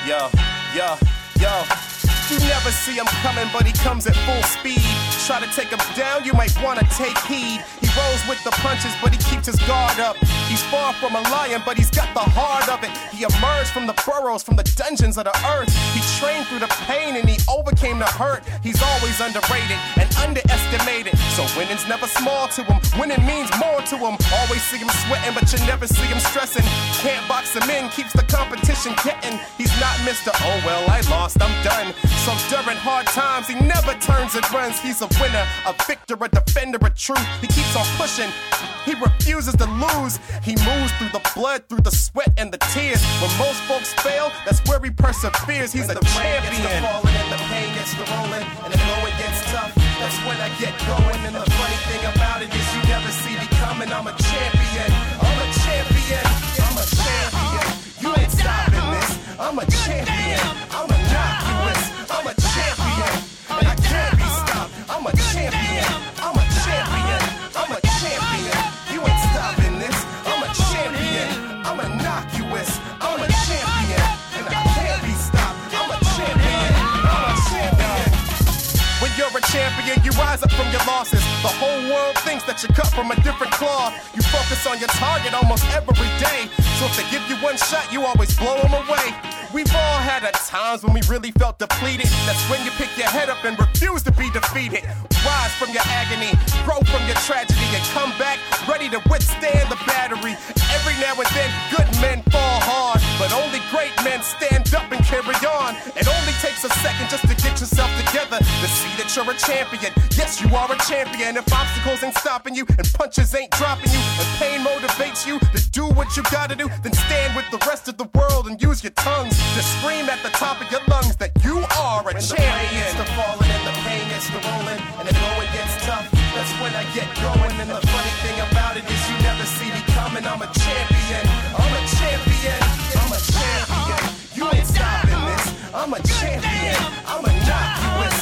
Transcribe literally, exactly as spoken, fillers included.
Yo, yo, yo. You never see him coming, but he comes at full speed. Try to take him down, you might wanna take heed. He rolls with the punches, but he keeps his guard up. He's far from a lion, but he's got the heart of it. He emerged from the burrows, from the dungeons of the earth. He trained through the pain and he overcame the hurt. He's always underrated and underestimated. So winning's never small to him. Winning means more to him. Always see him sweating, but you never see him stressing. Can't box him in, keeps the competition getting. He's not Mister Oh well, I lost, I'm done. So during hard times, he never turns and runs. He's a winner, a victor, a defender of truth. He keeps on pushing, he refuses to lose. He moves through the blood, through the sweat and the tears. When most folks fail, that's where he perseveres. He's when a the champion. Rain gets to falling and the pain gets to rolling and the going gets tough, that's when I get going. And the funny thing about it is you never see me coming. I'm a champion, I'm a champion, I'm a champion. You ain't stopping this. I'm a champion, I'm innocuous. I'm a champion, and I can't be stopped. I'm a champion, I'm a champion, I'm a champion. You ain't stopping this. I'm a champion, I'm innocuous. I'm a champion, and I can't be stopped. I'm a champion, I'm a champion. When you're a champion, you rise up from your losses. The whole world thinks that you're cut from a different cloth. You focus on your target almost every day. So if they give you one shot, you always blow them away. We've all had at times when we really felt depleted. That's when you pick your head up and refuse to be defeated. Rise from your agony, grow from your tragedy, and come back ready to withstand the battery. Every now and then, good men fall hard, but only great men stand up and carry on. It only takes a second just to get yourself together to see that you're a champion. Yes, you are a champion. If obstacles ain't stopping you and punches ain't dropping you and pain motivates you to do what you gotta do, then stand with the rest of the world and use your tongues to scream at the top of your lungs that you are a when champion. The rain gets to falling and the pain gets to rolling and the going gets tough, that's when I get going. And the funny thing about it is you never see me coming. I'm a champion, I'm a champion, I'm a champion. You ain't stopping this. I'm a champion, I'm innocuous.